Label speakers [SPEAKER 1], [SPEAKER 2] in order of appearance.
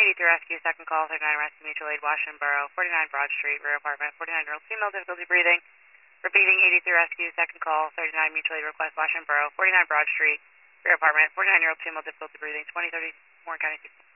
[SPEAKER 1] 83 Rescue, second call, 39 Rescue Mutual Aid, Washington Borough, 49 Broad Street, rear apartment, 49-year-old female, difficulty breathing. Repeating, 83 Rescue, second call, 39 Mutual Aid request, Washington Borough, 49 Broad Street, rear apartment, 49-year-old female, difficulty breathing, 2030 Warren County.